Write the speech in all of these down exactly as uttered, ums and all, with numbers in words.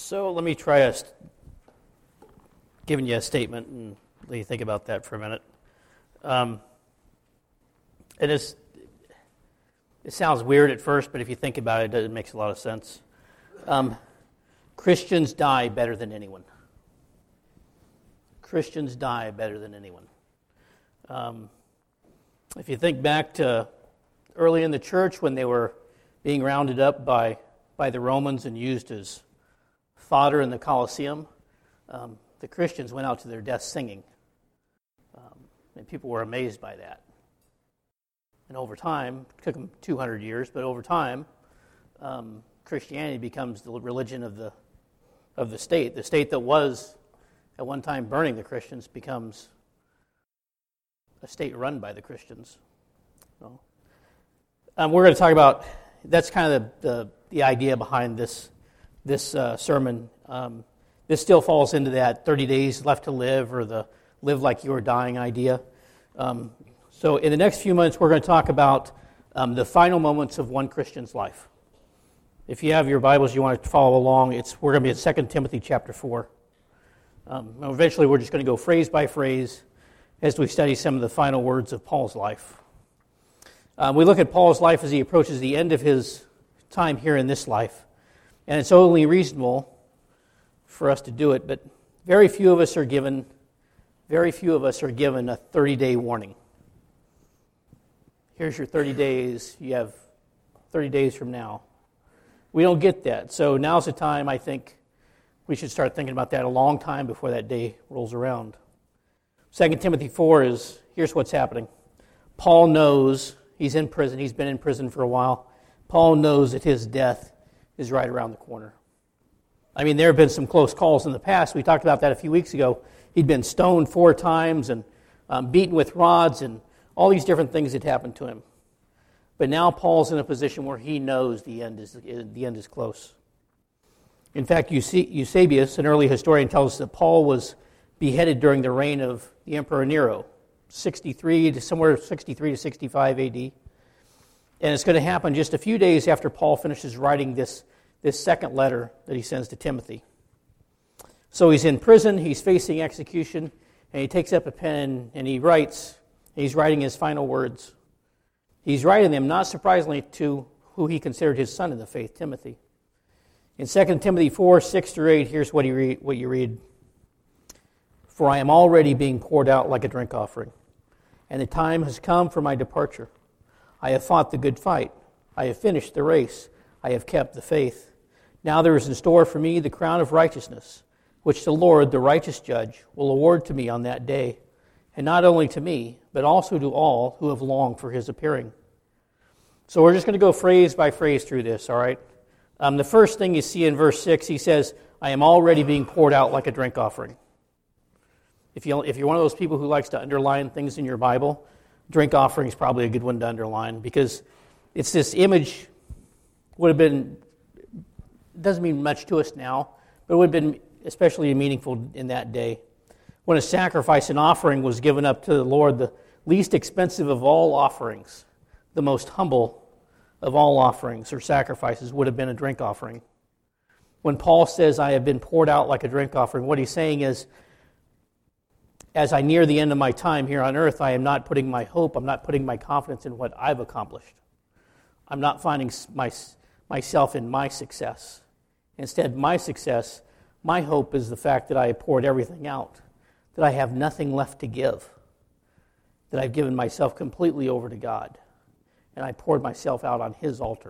So let me try a st- giving you a statement and let you think about that for a minute. Um, it is. It sounds weird at first, but if you think about it, it makes a lot of sense. Um, Christians die better than anyone. Christians die better than anyone. Um, if you think back to early in the church when they were being rounded up by, by the Romans and used as fodder in the Colosseum, um, the Christians went out to their death singing. Um, and people were amazed by that. And over time, it took them two hundred years, but over time, um, Christianity becomes the religion of the of the state. The state that was at one time burning the Christians becomes a state run by the Christians. So, um, we're going to talk about, that's kind of the, the, the idea behind this, this uh, sermon. Um, this still falls into that thirty days left to live or the live like you are dying idea. Um, so in the next few minutes, we're going to talk about um, the final moments of one Christian's life. If you have your Bibles, you want to follow along, it's we're going to be at Second Timothy chapter four. Um, eventually, we're just going to go phrase by phrase as we study some of the final words of Paul's life. Um, we look at Paul's life as he approaches the end of his time here in this life, and it's only reasonable for us to do it, but very few of us are given, very few of us are given a thirty-day warning. Here's your thirty days, you have thirty days from now. We don't get that, so now's the time I think we should start thinking about that a long time before that day rolls around. Second Timothy four is, here's what's happening. Paul knows, he's in prison, he's been in prison for a while. Paul knows that his death is right around the corner. I mean, there have been some close calls in the past. We talked about that a few weeks ago. He'd been stoned four times and um, beaten with rods and all these different things had happened to him. But now Paul's in a position where he knows the end is the end is close. In fact, Eusebius, an early historian, tells us that Paul was beheaded during the reign of the Emperor Nero, sixty-three to somewhere sixty-three to sixty-five A D. And it's going to happen just a few days after Paul finishes writing this, this second letter that he sends to Timothy. So he's in prison, he's facing execution, and he takes up a pen and he writes, and he's writing his final words. He's writing them, not surprisingly, to who he considered his son in the faith, Timothy. In Second Timothy four, six through eight, here's what, he read, what you read. For I am already being poured out like a drink offering, and the time has come for my departure. I have fought the good fight. I have finished the race. I have kept the faith. Now there is in store for me the crown of righteousness, which the Lord, the righteous judge, will award to me on that day, and not only to me, but also to all who have longed for his appearing. So we're just going to go phrase by phrase through this, all right? Um, the first thing you see in verse six, he says, I am already being poured out like a drink offering. If, you, if you're one of those people who likes to underline things in your Bible, drink offering is probably a good one to underline because it's this image, would have been, doesn't mean much to us now, but it would have been especially meaningful in that day. When a sacrifice and offering was given up to the Lord, the least expensive of all offerings, the most humble of all offerings or sacrifices would have been a drink offering. When Paul says, I have been poured out like a drink offering, what he's saying is, as I near the end of my time here on earth, I am not putting my hope, I'm not putting my confidence in what I've accomplished. I'm not finding my, myself in my success. Instead, my success, my hope is the fact that I have poured everything out, that I have nothing left to give, that I've given myself completely over to God, and I poured myself out on his altar.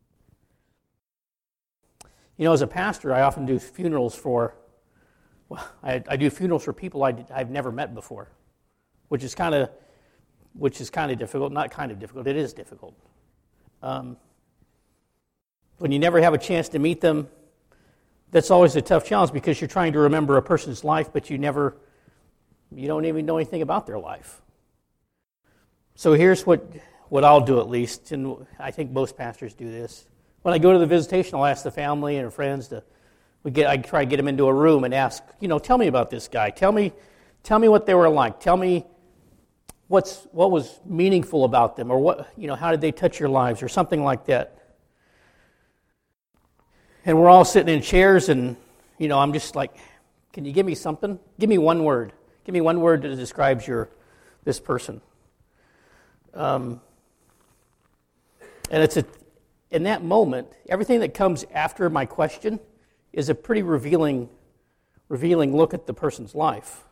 You know, as a pastor, I often do funerals for, well, I, I do funerals for people I, I've never met before, which is kind of, which is kind of difficult. Not kind of difficult, it is difficult. Um, when you never have a chance to meet them, that's always a tough challenge because you're trying to remember a person's life, but you never, you don't even know anything about their life. So here's what, what I'll do at least, and I think most pastors do this. When I go to the visitation, I'll ask the family and friends to, we get, I try to get them into a room and ask, you know, tell me about this guy. Tell me, tell me what they were like. Tell me what's what was meaningful about them, or what, you know, how did they touch your lives, or something like that. And we're all sitting in chairs, and you know, I'm just like, can you give me something? Give me one word. Give me one word that describes your this person. Um, and it's a, in that moment, everything that comes after my question is a pretty revealing, revealing look at the person's life.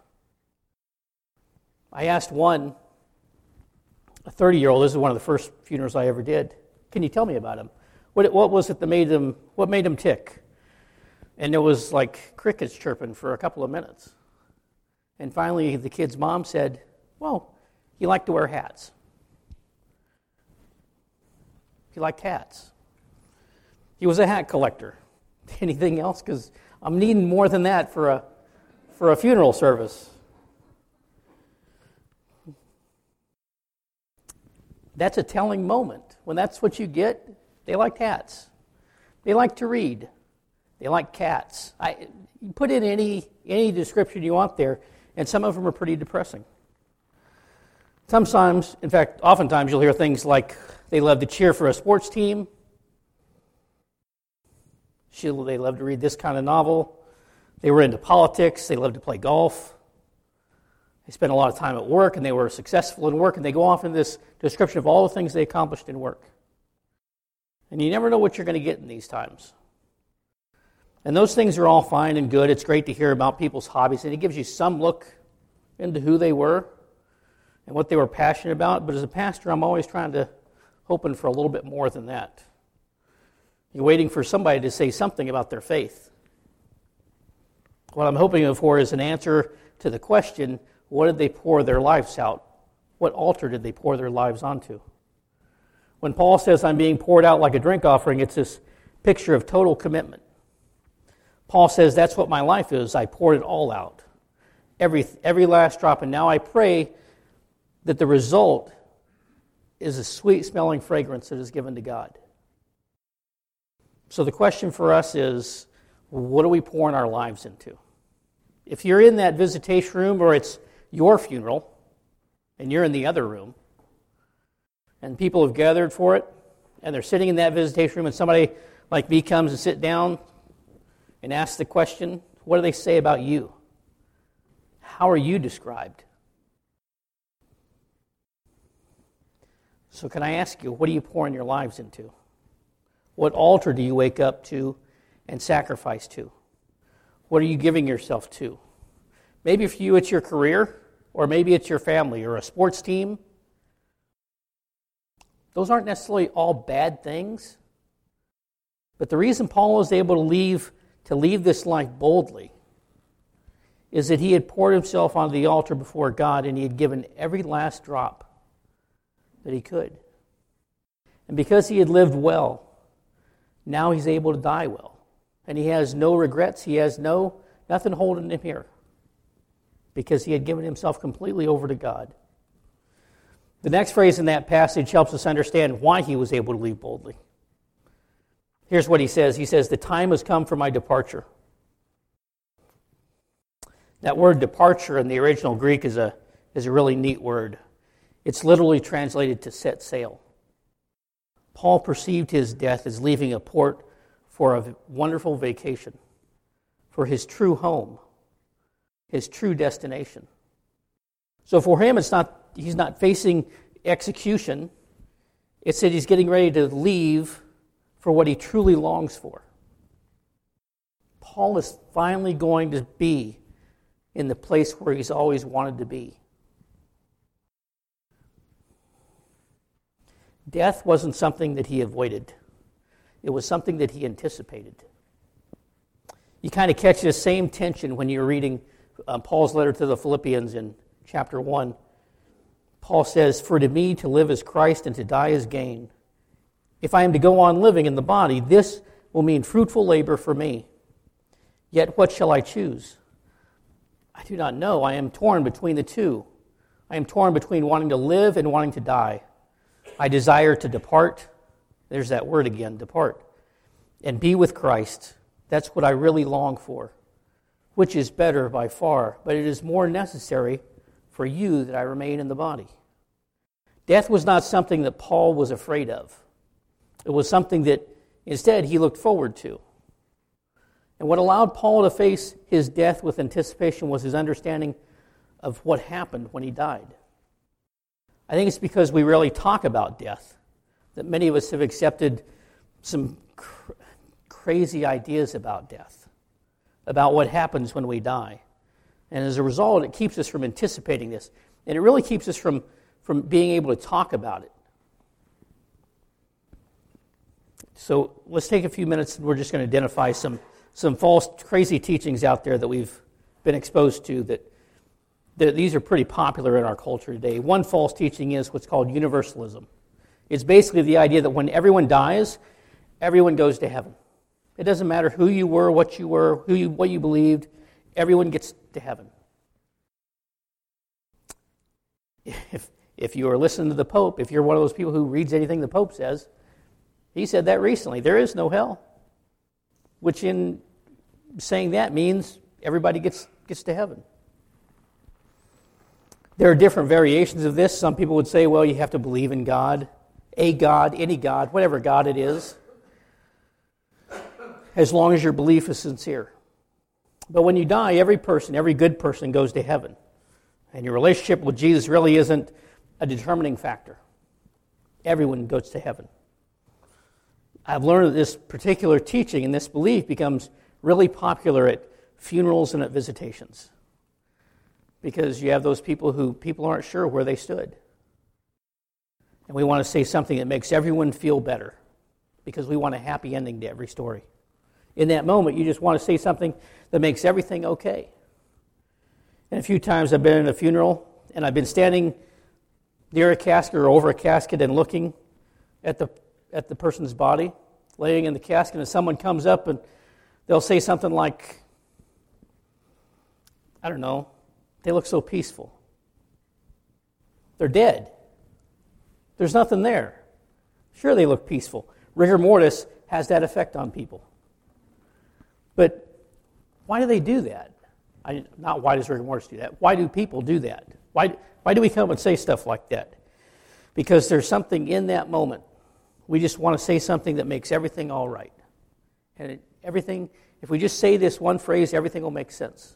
I asked one, a thirty-year-old, this is one of the first funerals I ever did, can you tell me about him? What, what was it that made him, what made him tick? And there was like crickets chirping for a couple of minutes. And finally the kid's mom said, well, he liked to wear hats. He liked hats. He was a hat collector. Anything else? Because I'm needing more than that for a for a funeral service. That's a telling moment. When that's what you get, they liked hats. They like to read. They like cats. I you put in any any description you want there, and some of them are pretty depressing. Sometimes, in fact, oftentimes you'll hear things like they love to cheer for a sports team. They love to read this kind of novel. They were into politics. They loved to play golf. They spent a lot of time at work, and they were successful in work, and they go off in this description of all the things they accomplished in work. And you never know what you're going to get in these times. And those things are all fine and good. It's great to hear about people's hobbies, and it gives you some look into who they were and what they were passionate about. But as a pastor, I'm always trying to, hoping for a little bit more than that. You're waiting for somebody to say something about their faith. What I'm hoping for is an answer to the question, what did they pour their lives out? What altar did they pour their lives onto? When Paul says I'm being poured out like a drink offering, it's this picture of total commitment. Paul says that's what my life is. I poured it all out. Every, every last drop. And now I pray that the result is a sweet-smelling fragrance that is given to God. So the question for us is, what are we pouring our lives into? If you're in that visitation room or it's your funeral and you're in the other room and people have gathered for it and they're sitting in that visitation room and somebody like me comes and sit down and asks the question, what do they say about you? How are you described? So can I ask you, what are you pouring your lives into? What altar do you wake up to and sacrifice to? What are you giving yourself to? Maybe for you it's your career, or maybe it's your family, or a sports team. Those aren't necessarily all bad things. But the reason Paul was able to leave, to leave this life boldly is that he had poured himself onto the altar before God and he had given every last drop that he could. And because he had lived well, now he's able to die well. And he has no regrets. He has no nothing holding him here because he had given himself completely over to God. The next phrase in that passage helps us understand why he was able to leave boldly. Here's what he says. He says, the time has come for my departure. That word departure in the original Greek is a, is a really neat word. It's literally translated to set sail. Paul perceived his death as leaving a port for a wonderful vacation, for his true home, his true destination. So for him, it's not he's not facing execution. It's that he's getting ready to leave for what he truly longs for. Paul is finally going to be in the place where he's always wanted to be. Death wasn't something that he avoided. It was something that he anticipated. You kind of catch the same tension when you're reading uh, Paul's letter to the Philippians in chapter one. Paul says, for to me to live is Christ and to die is gain. If I am to go on living in the body, this will mean fruitful labor for me. Yet what shall I choose? I do not know. I am torn between the two. I am torn between wanting to live and wanting to die. I desire to depart. There's that word again, depart. And be with Christ. That's what I really long for. Which is better by far, but it is more necessary for you that I remain in the body. Death was not something that Paul was afraid of. It was something that instead he looked forward to. And what allowed Paul to face his death with anticipation was his understanding of what happened when he died. I think it's because we rarely talk about death that many of us have accepted some cr- crazy ideas about death, about what happens when we die. And as a result, it keeps us from anticipating this. And it really keeps us from, from being able to talk about it. So let's take a few minutes and we're just going to identify some, some false, crazy teachings out there that we've been exposed to that, that these are pretty popular in our culture today. One false teaching is what's called universalism. It's basically the idea that when everyone dies, everyone goes to heaven. It doesn't matter who you were, what you were, who you, what you believed, everyone gets to heaven. If, if you are listening to the Pope, if you're one of those people who reads anything the Pope says, he said that recently. There is no hell. Which in saying that means everybody gets, gets to heaven. There are different variations of this. Some people would say, well, you have to believe in God, a God, any God, whatever God it is, as long as your belief is sincere. But when you die, every person, every good person goes to heaven. And your relationship with Jesus really isn't a determining factor. Everyone goes to heaven. I've learned that this particular teaching and this belief becomes really popular at funerals and at visitations. Because you have those people who people aren't sure where they stood. And we want to say something that makes everyone feel better. Because we want a happy ending to every story. In that moment, you just want to say something that makes everything okay. And a few times I've been in a funeral, and I've been standing near a casket or over a casket and looking at the at the person's body, laying in the casket, and someone comes up and they'll say something like, I don't know, they look so peaceful. They're dead. There's nothing there. Sure, they look peaceful. Rigor mortis has that effect on people. But why do they do that? I, not why does rigor mortis do that. Why do people do that? Why, why do we come and say stuff like that? Because there's something in that moment. We just want to say something that makes everything all right. And it, everything, if we just say this one phrase, everything will make sense.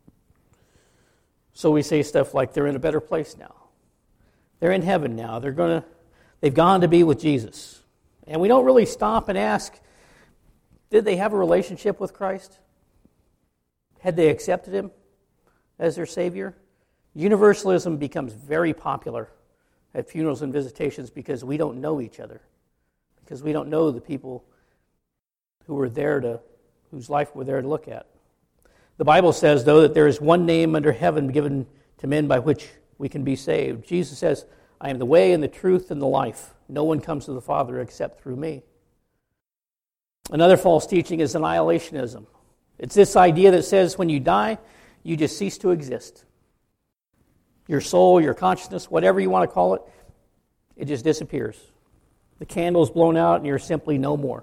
So we say stuff like, they're in a better place now. They're in heaven now. They're gonna, they've gone to be with Jesus. And we don't really stop and ask, did they have a relationship with Christ? Had they accepted Him as their Savior? Universalism becomes very popular at funerals and visitations because we don't know each other. Because we don't know the people who were there to, whose life we're there to look at. The Bible says, though, that there is one name under heaven given to men by which we can be saved. Jesus says, I am the way and the truth and the life. No one comes to the Father except through me. Another false teaching is annihilationism. It's this idea that says when you die, you just cease to exist. Your soul, your consciousness, whatever you want to call it, it just disappears. The candle is blown out and you're simply no more.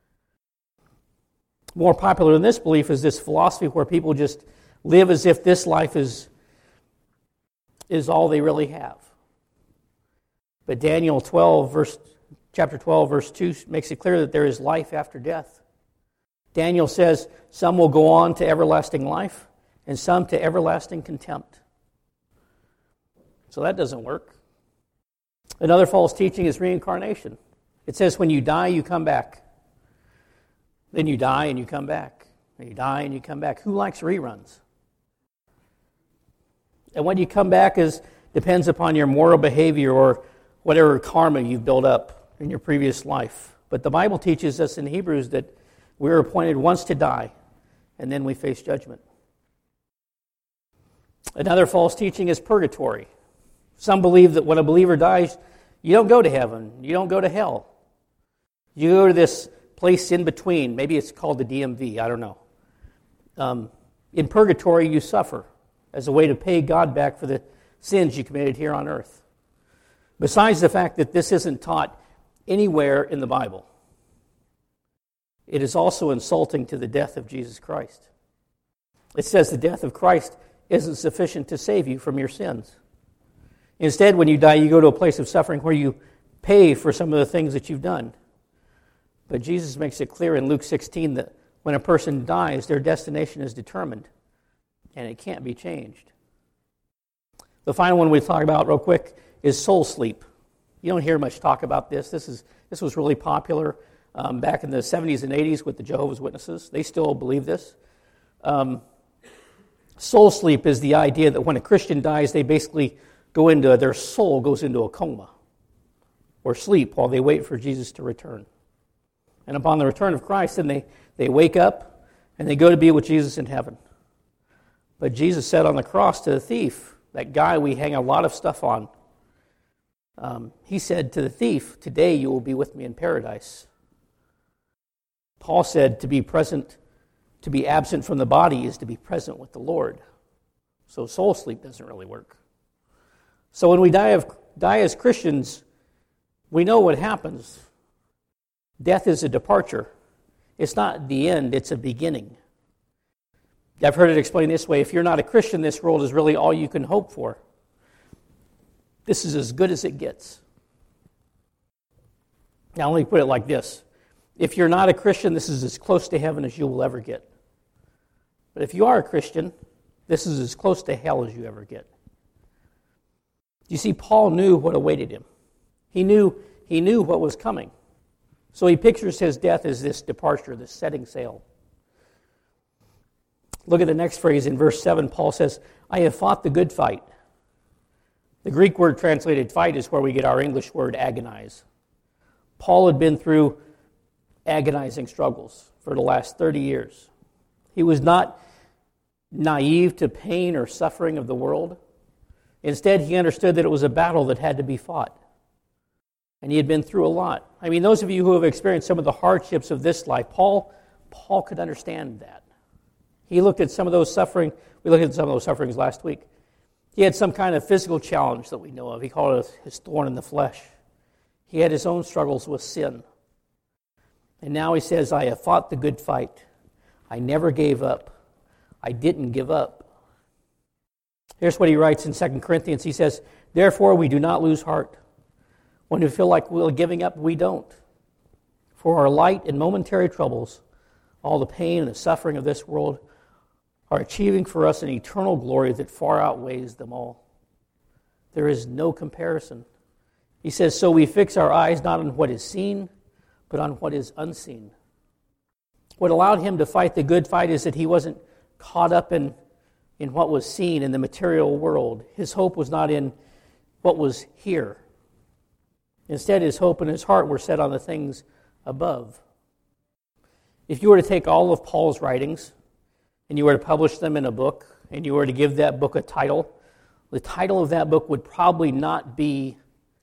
More popular than this belief is this philosophy where people just live as if this life is, is all they really have. But Daniel twelve, verse, chapter twelve, verse two makes it clear that there is life after death. Daniel says some will go on to everlasting life and some to everlasting contempt. So that doesn't work. Another false teaching is reincarnation. It says when you die, you come back. Then you die and you come back. Then you die and you come back. Who likes reruns? And when you come back is depends upon your moral behavior or whatever karma you've built up in your previous life. But the Bible teaches us in Hebrews that we're appointed once to die, and then we face judgment. Another false teaching is purgatory. Some believe that when a believer dies, you don't go to heaven, you don't go to hell. You go to this place in between. Maybe it's called the D M V, I don't know. Um, in purgatory, you suffer as a way to pay God back for the sins you committed here on earth. Besides the fact that this isn't taught anywhere in the Bible, it is also insulting to the death of Jesus Christ. It says the death of Christ isn't sufficient to save you from your sins. Instead, when you die, you go to a place of suffering where you pay for some of the things that you've done. But Jesus makes it clear in Luke sixteen that when a person dies, their destination is determined, and it can't be changed. The final one we talk about real quick is soul sleep. You don't hear much talk about this. This is this was really popular um, back in the seventies and eighties with the Jehovah's Witnesses. They still believe this. Um, soul sleep is the idea that when a Christian dies, they basically go into, their soul goes into a coma or sleep while they wait for Jesus to return. And upon the return of Christ, then they, they wake up and they go to be with Jesus in heaven. But Jesus said on the cross to the thief, that guy we hang a lot of stuff on, um, he said to the thief, today you will be with me in paradise. Paul said to be present, to be absent from the body is to be present with the Lord. So soul sleep doesn't really work. So when we die of die as Christians, we know what happens. Death is a departure. It's not the end, it's a beginning. I've heard it explained this way: if you're not a Christian, this world is really all you can hope for. This is as good as it gets. Now let me put it like this. If you're not a Christian, this is as close to heaven as you will ever get. But if you are a Christian, this is as close to hell as you ever get. You see, Paul knew what awaited him. He knew, he knew what was coming. So he pictures his death as this departure, this setting sail. Look at the next phrase in verse seven. Paul says, I have fought the good fight. The Greek word translated fight is where we get our English word agonize. Paul had been through agonizing struggles for the last thirty years. He was not naive to pain or suffering of the world. Instead, he understood that it was a battle that had to be fought. And he had been through a lot. I mean, those of you who have experienced some of the hardships of this life, Paul, Paul could understand that. He looked at some of those suffering. We looked at some of those sufferings last week. He had some kind of physical challenge that we know of. He called it his thorn in the flesh. He had his own struggles with sin. And now he says, I have fought the good fight. I never gave up. I didn't give up. Here's what he writes in Second Corinthians. He says, therefore we do not lose heart. When we feel like we're giving up, we don't. For our light and momentary troubles, all the pain and the suffering of this world, are achieving for us an eternal glory that far outweighs them all. There is no comparison. He says, so we fix our eyes not on what is seen, but on what is unseen. What allowed him to fight the good fight is that he wasn't caught up in, in what was seen in the material world. His hope was not in what was here. Instead, his hope and his heart were set on the things above. If you were to take all of Paul's writings and you were to publish them in a book and you were to give that book a title, the title of that book would probably not be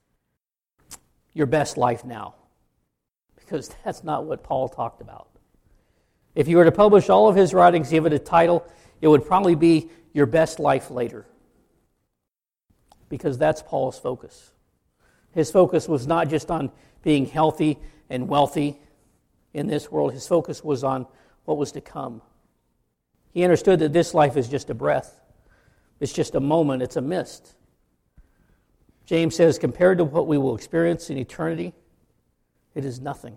Your Best Life Now, because that's not what Paul talked about. If you were to publish all of his writings, give it a title, it would probably be Your Best Life Later, because that's Paul's focus. His focus was not just on being healthy and wealthy in this world. His focus was on what was to come. He understood that this life is just a breath. It's just a moment. It's a mist. James says, compared to what we will experience in eternity, it is nothing.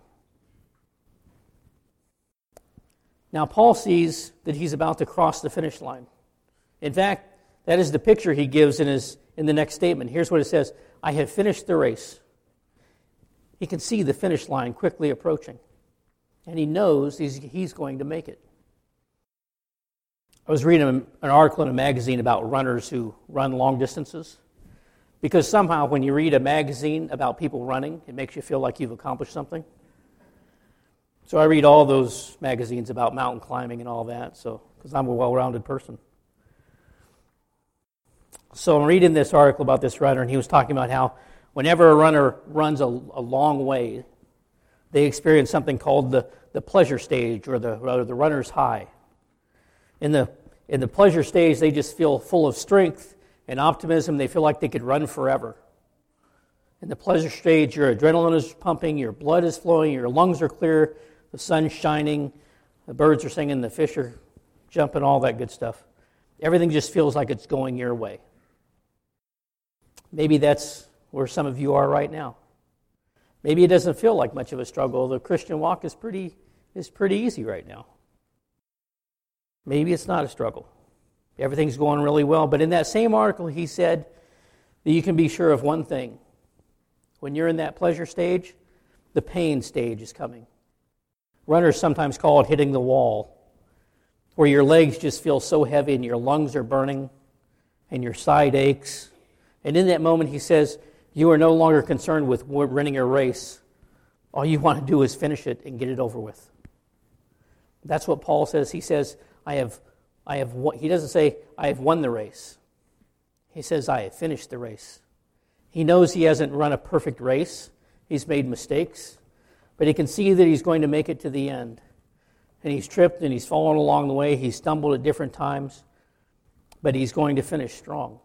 Now, Paul sees that he's about to cross the finish line. In fact, that is the picture he gives in his in the next statement. Here's what it says, I have finished the race. He can see the finish line quickly approaching. And he knows he's, he's going to make it. I was reading an article in a magazine about runners who run long distances. Because somehow when you read a magazine about people running, it makes you feel like you've accomplished something. So I read all those magazines about mountain climbing and all that, so because I'm a well-rounded person. So I'm reading this article about this runner, and he was talking about how whenever a runner runs a, a long way, they experience something called the, the pleasure stage, or the, or the runner's high. In the, in the pleasure stage, they just feel full of strength and optimism. They feel like they could run forever. In the pleasure stage, your adrenaline is pumping, your blood is flowing, your lungs are clear, the sun's shining, the birds are singing, the fish are jumping, all that good stuff. Everything just feels like it's going your way. Maybe that's where some of you are right now. Maybe it doesn't feel like much of a struggle. The Christian walk is pretty is pretty easy right now. Maybe it's not a struggle. Everything's going really well. But in that same article, he said that you can be sure of one thing. When you're in that pleasure stage, the pain stage is coming. Runners sometimes call it hitting the wall, where your legs just feel so heavy and your lungs are burning and your side aches. And in that moment, he says, you are no longer concerned with running a race. All you want to do is finish it and get it over with. That's what Paul says. He says, I have, I have. Won. He doesn't say, I have won the race. He says, I have finished the race. He knows he hasn't run a perfect race. He's made mistakes. But he can see that he's going to make it to the end. And he's tripped and he's fallen along the way. He's stumbled at different times. But he's going to finish strong.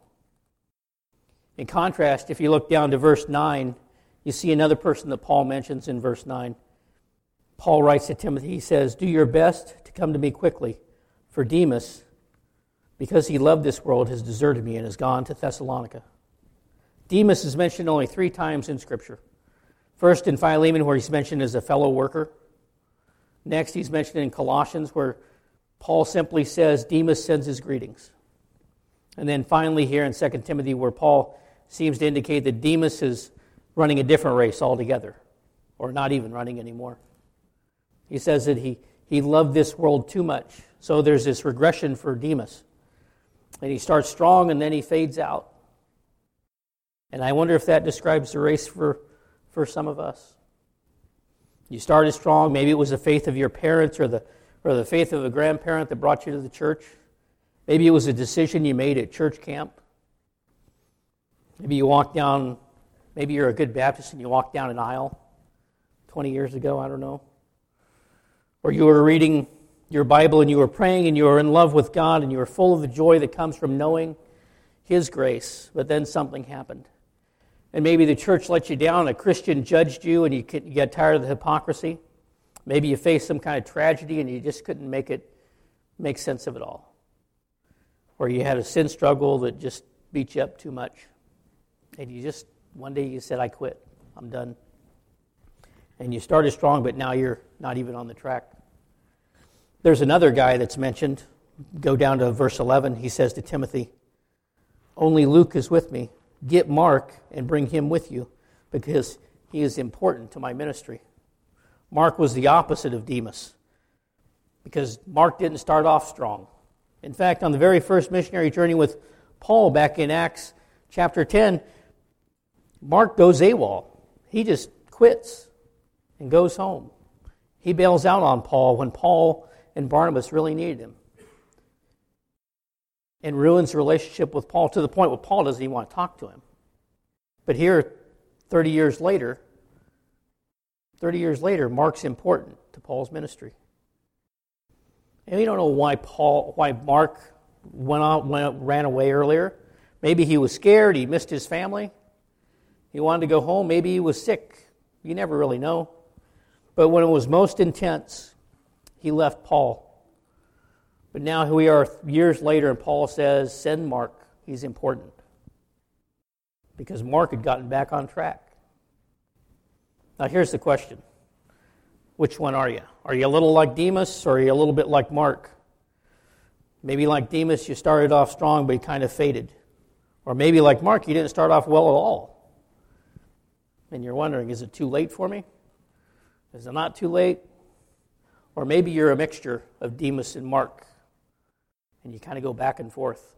In contrast, if you look down to verse nine, you see another person that Paul mentions in verse nine. Paul writes to Timothy, he says, do your best to come to me quickly, for Demas, because he loved this world, has deserted me and has gone to Thessalonica. Demas is mentioned only three times in Scripture. First in Philemon, where he's mentioned as a fellow worker. Next, he's mentioned in Colossians, where Paul simply says, Demas sends his greetings. And then finally here in Second Timothy, where Paul seems to indicate that Demas is running a different race altogether, or not even running anymore. He says that he, he loved this world too much. So there's this regression for Demas. And he starts strong and then he fades out. And I wonder if that describes the race for, for some of us. You started strong. Maybe it was the faith of your parents or the, or the faith of a grandparent that brought you to the church. Maybe it was a decision you made at church camp. Maybe you walked down, maybe you're a good Baptist and you walked down an aisle twenty years ago, I don't know. Or you were reading your Bible and you were praying and you were in love with God and you were full of the joy that comes from knowing His grace, but then something happened. And maybe the church let you down, a Christian judged you and you got tired of the hypocrisy. Maybe you faced some kind of tragedy and you just couldn't make it make sense of it all. Or you had a sin struggle that just beat you up too much. And you just, one day you said, I quit. I'm done. And you started strong, but now you're not even on the track. There's another guy that's mentioned. Go down to verse eleven. He says to Timothy, only Luke is with me. Get Mark and bring him with you, because he is important to my ministry. Mark was the opposite of Demas, because Mark didn't start off strong. In fact, on the very first missionary journey with Paul back in Acts chapter ten, Mark goes AWOL. He just quits and goes home. He bails out on Paul when Paul and Barnabas really needed him. And ruins the relationship with Paul to the point where Paul doesn't even want to talk to him. But here, thirty years later, thirty years later, Mark's important to Paul's ministry. And we don't know why Paul, why Mark went out, went, ran away earlier. Maybe he was scared. He missed his family. He wanted to go home. Maybe he was sick. You never really know. But when it was most intense, he left Paul. But now here we are years later, and Paul says, send Mark. He's important. Because Mark had gotten back on track. Now here's the question. Which one are you? Are you a little like Demas, or are you a little bit like Mark? Maybe like Demas, you started off strong, but you kind of faded. Or maybe like Mark, you didn't start off well at all. And you're wondering, is it too late for me? Is it not too late? Or maybe you're a mixture of Demas and Mark, and you kind of go back and forth.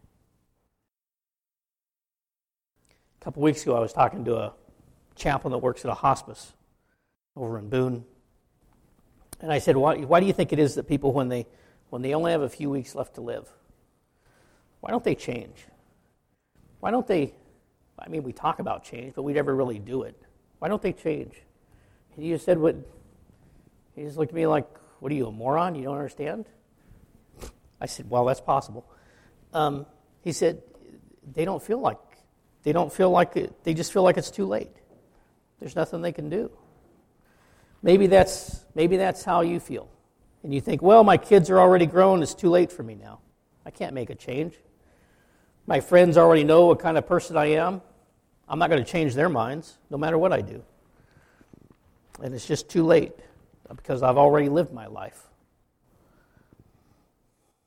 A couple weeks ago, I was talking to a chaplain that works at a hospice over in Boone. And I said, why, why do you think it is that people, when they when they only have a few weeks left to live, why don't they change? Why don't they, I mean, we talk about change, but we never really do it. Why don't they change? And he just said, what, he just looked at me like, what are you, a moron? You don't understand? I said, well, that's possible. Um, he said, they don't feel like, they don't feel like, it, they just feel like it's too late. There's nothing they can do. Maybe that's maybe that's how you feel. And you think, well, my kids are already grown. It's too late for me now. I can't make a change. My friends already know what kind of person I am. I'm not going to change their minds, no matter what I do. And it's just too late, because I've already lived my life.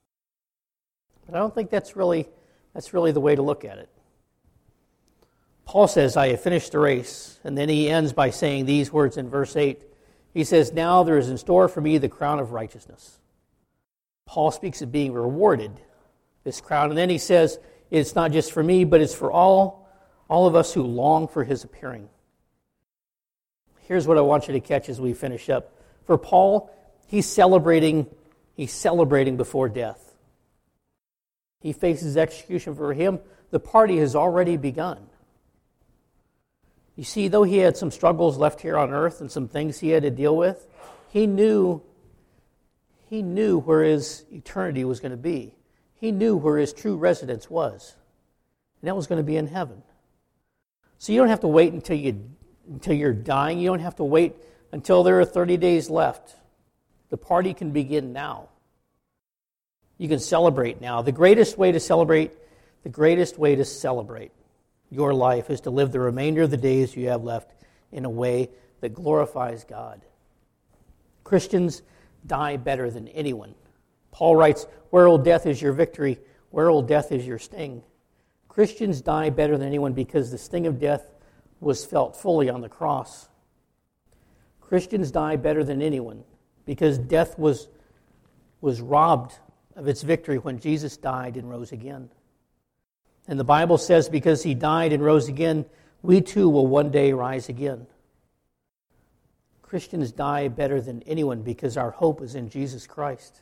But I don't think that's really that's really the way to look at it. Paul says, I have finished the race. And then he ends by saying these words in verse eight. He says, now there is in store for me the crown of righteousness. Paul speaks of being rewarded, this crown. And then he says, it's not just for me, but it's for all, all of us who long for his appearing. Here's what I want you to catch as we finish up. For Paul, he's celebrating, he's celebrating before death. He faces execution. For him, the party has already begun. You see, though he had some struggles left here on earth and some things he had to deal with, he knew, he knew where his eternity was going to be. He knew where his true residence was. And that was going to be in heaven. So you don't have to wait until you until you're dying. You don't have to wait until there are thirty days left. The party can begin now. You can celebrate now. The greatest way to celebrate, the greatest way to celebrate your life is to live the remainder of the days you have left in a way that glorifies God. Christians die better than anyone. Paul writes, where, O death, is your victory? Where, O death, is your sting? Christians die better than anyone because the sting of death was felt fully on the cross. Christians die better than anyone because death was, was robbed of its victory when Jesus died and rose again. And the Bible says because he died and rose again, we too will one day rise again. Christians die better than anyone because our hope is in Jesus Christ.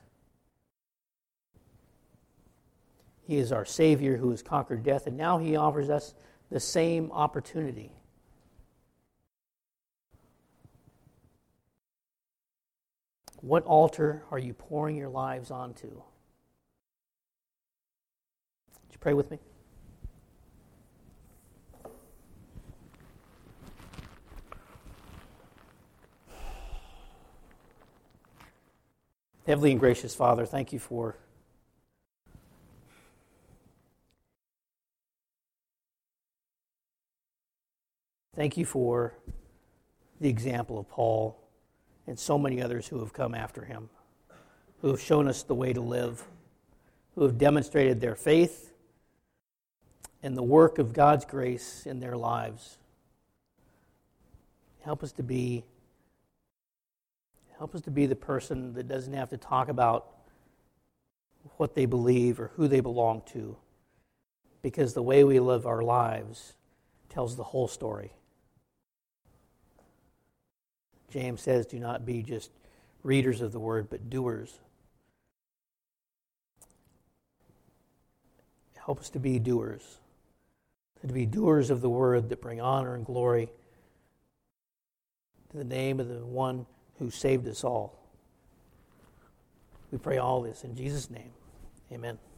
He is our Savior who has conquered death, and now he offers us the same opportunity. What altar are you pouring your lives onto? Would you pray with me? Heavenly and gracious Father, thank you for thank you for the example of Paul and so many others who have come after him, who have shown us the way to live, who have demonstrated their faith and the work of God's grace in their lives. Help us to be Help us to be the person that doesn't have to talk about what they believe or who they belong to, because the way we live our lives tells the whole story. James says, do not be just readers of the word, but doers. Help us to be doers, to be doers of the word that bring honor and glory to the name of the one who saved us all. We pray all this in Jesus' name. Amen.